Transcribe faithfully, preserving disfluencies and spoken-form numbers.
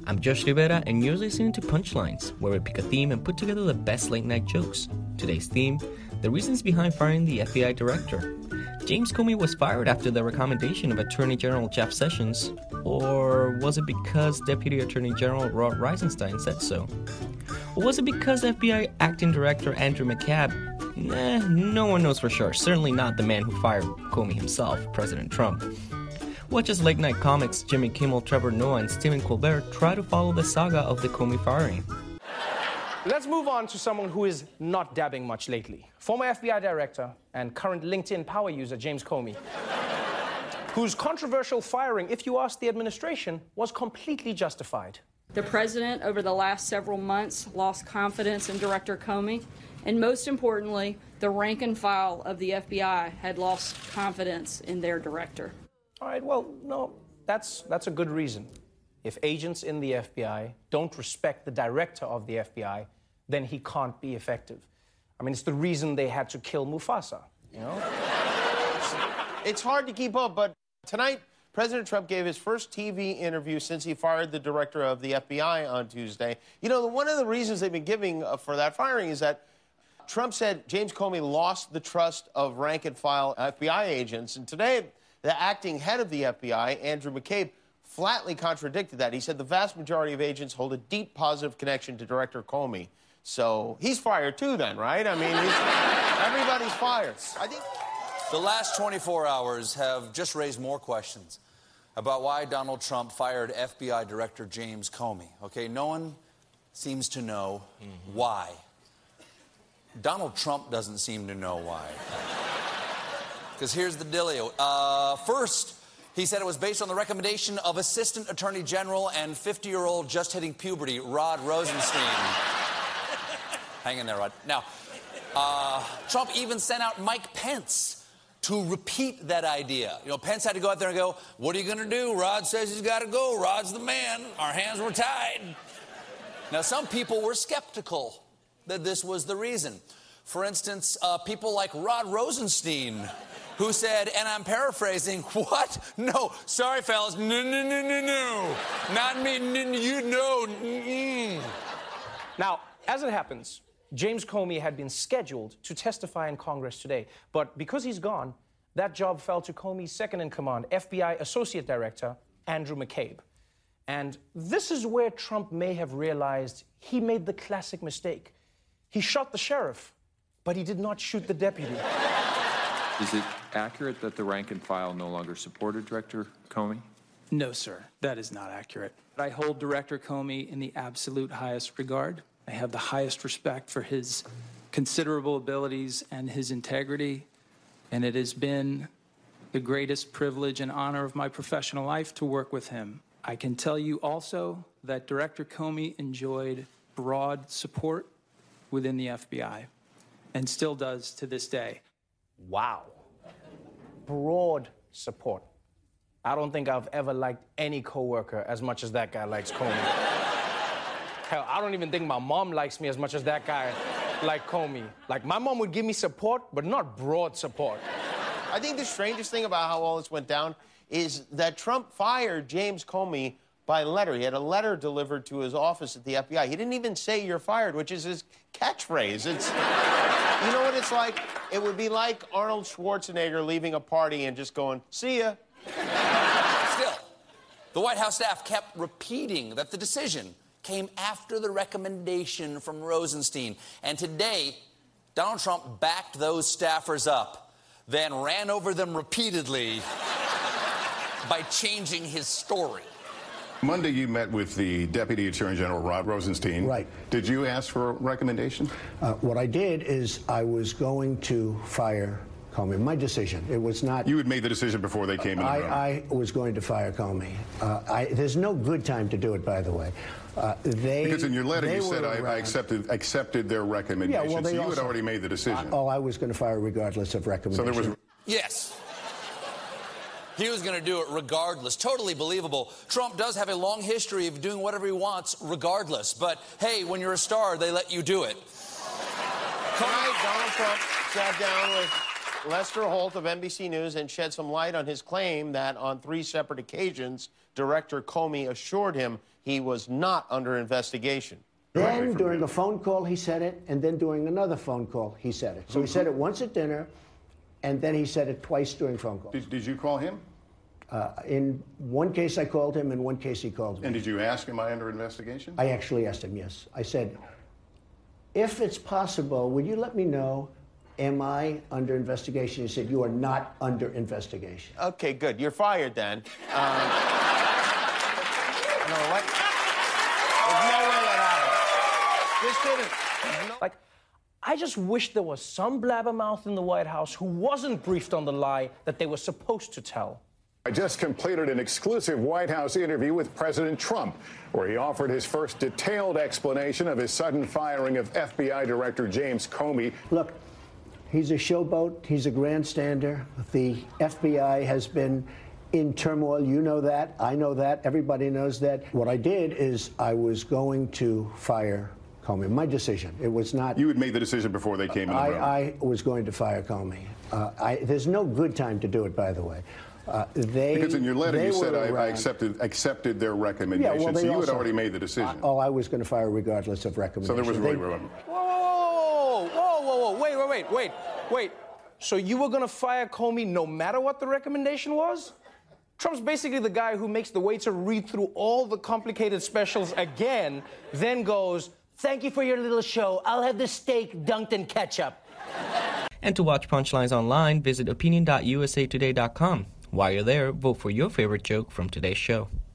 I'm Josh Rivera, and you're listening to Punchlines, where we pick a theme and put together the best late-night jokes. Today's theme, the reasons behind firing the F B I director. James Comey was fired after the recommendation of Attorney General Jeff Sessions, or was it because Deputy Attorney General Rod Rosenstein said so? Or was it because F B I Acting Director Andrew McCabe? Eh, no one knows for sure. Certainly not the man who fired Comey himself, President Trump. Watch as Late Night Comics, Jimmy Kimmel, Trevor Noah, and Stephen Colbert try to follow the saga of the Comey firing. Let's move on to someone who is not dabbing much lately. Former F B I director and current LinkedIn power user James Comey, whose controversial firing, if you ask the administration, was completely justified. The president, over the last several months, lost confidence in Director Comey, and most importantly, the rank and file of the F B I had lost confidence in their director. All right, well, no, that's, that's a good reason. If agents in the F B I don't respect the director of the F B I, then he can't be effective. I mean, it's the reason they had to kill Mufasa, you know? It's hard to keep up, but tonight, President Trump gave his first T V interview since he fired the director of the F B I on Tuesday. You know, one of the reasons they've been giving uh, for that firing is that Trump said James Comey lost the trust of rank-and-file F B I agents, and today, the acting head of the F B I, Andrew McCabe, flatly contradicted that. He said the vast majority of agents hold a deep positive connection to Director Comey. So he's fired too then, right? I mean, he's, everybody's fired. I think the last twenty-four hours have just raised more questions about why Donald Trump fired F B I Director James Comey. Okay, no one seems to know mm-hmm. why. Donald Trump doesn't seem to know why. Because here's the dealio. Uh, first, he said it was based on the recommendation of Assistant Attorney General and fifty-year-old just hitting puberty, Rod Rosenstein. Hang in there, Rod. Now, uh, Trump even sent out Mike Pence to repeat that idea. You know, Pence had to go out there and go, what are you going to do? Rod says he's got to go. Rod's the man. Our hands were tied. Now, some people were skeptical that this was the reason. For instance, uh, people like Rod Rosenstein, who said, and I'm paraphrasing, what? No, sorry, fellas, no, no, no, no, no. Not me, no, you know. Mm-mm. Now, as it happens, James Comey had been scheduled to testify in Congress today, but because he's gone, that job fell to Comey's second-in-command, F B I Associate Director, Andrew McCabe. And this is where Trump may have realized he made the classic mistake. He shot the sheriff, but he did not shoot the deputy. Is it accurate that the rank and file no longer supported Director Comey? No, sir. That is not accurate. I hold Director Comey in the absolute highest regard. I have the highest respect for his considerable abilities and his integrity, and it has been the greatest privilege and honor of my professional life to work with him. I can tell you also that Director Comey enjoyed broad support within the F B I and still does to this day. Wow. Broad support. I don't think I've ever liked any coworker as much as that guy likes Comey. Hell, I don't even think my mom likes me as much as that guy likes Comey. Like, my mom would give me support, but not broad support. I think the strangest thing about how all this went down is that Trump fired James Comey by letter. He had a letter delivered to his office at the F B I. He didn't even say you're fired, which is his catchphrase. It's, you know what it's like? It would be like Arnold Schwarzenegger leaving a party and just going, see ya. Still, the White House staff kept repeating that the decision came after the recommendation from Rosenstein. And today, Donald Trump backed those staffers up, then ran over them repeatedly by changing his story. Monday, you met with the Deputy Attorney General, Rod Rosenstein. Right. Did you ask for a recommendation? Uh, what I did is I was going to fire Comey. My decision. It was not... You had made the decision before they came in the I, room. I was going to fire Comey. Uh, I, there's no good time to do it, by the way. Uh, they, because in your letter you said I, I accepted accepted their recommendation. Yeah, well, they so you also, had already made the decision. Uh, oh, I was going to fire regardless of recommendation. So there was... Yes. He was going to do it regardless. Totally believable. Trump does have a long history of doing whatever he wants regardless. But, hey, when you're a star, they let you do it. Tonight, Donald Trump sat down with Lester Holt of N B C News and shed some light on his claim that on three separate occasions, Director Comey assured him he was not under investigation. Then during a phone call, he said it, and then during another phone call, he said it. So he said it once at dinner, and then he said it twice during phone calls. Did, did you call him? Uh, in one case, I called him. In one case, he called me. And did you ask, am I under investigation? I actually asked him, yes. I said, if it's possible, would you let me know, am I under investigation? He said, you are not under investigation. Okay, good. You're fired then. Um, no, what? There's no way that happened. Just didn't. Like, I just wish there was some blabbermouth in the White House who wasn't briefed on the lie that they were supposed to tell. I just completed an exclusive White House interview with President Trump, where he offered his first detailed explanation of his sudden firing of F B I Director James Comey. Look, he's a showboat. He's a grandstander. The F B I has been in turmoil. You know that. I know that. Everybody knows that. What I did is I was going to fire Comey. My decision. It was not... You had made the decision before they came in the I, room. I was going to fire Comey. Uh, I, there's no good time to do it, by the way. Uh, they, because in your letter you said I, I around. accepted accepted their recommendation, yeah, well, so you also, had already made the decision. Uh, oh, I was going to fire regardless of recommendation. So there was really... They, whoa, whoa, whoa, whoa, whoa, wait, wait, wait, wait, wait. So you were going to fire Comey no matter what the recommendation was? Trump's basically the guy who makes the waiter read through all the complicated specials again, then goes, thank you for your little show. I'll have the steak dunked in ketchup. And to watch Punchlines online, visit opinion dot u s a today dot com. While you're there, vote for your favorite joke from today's show.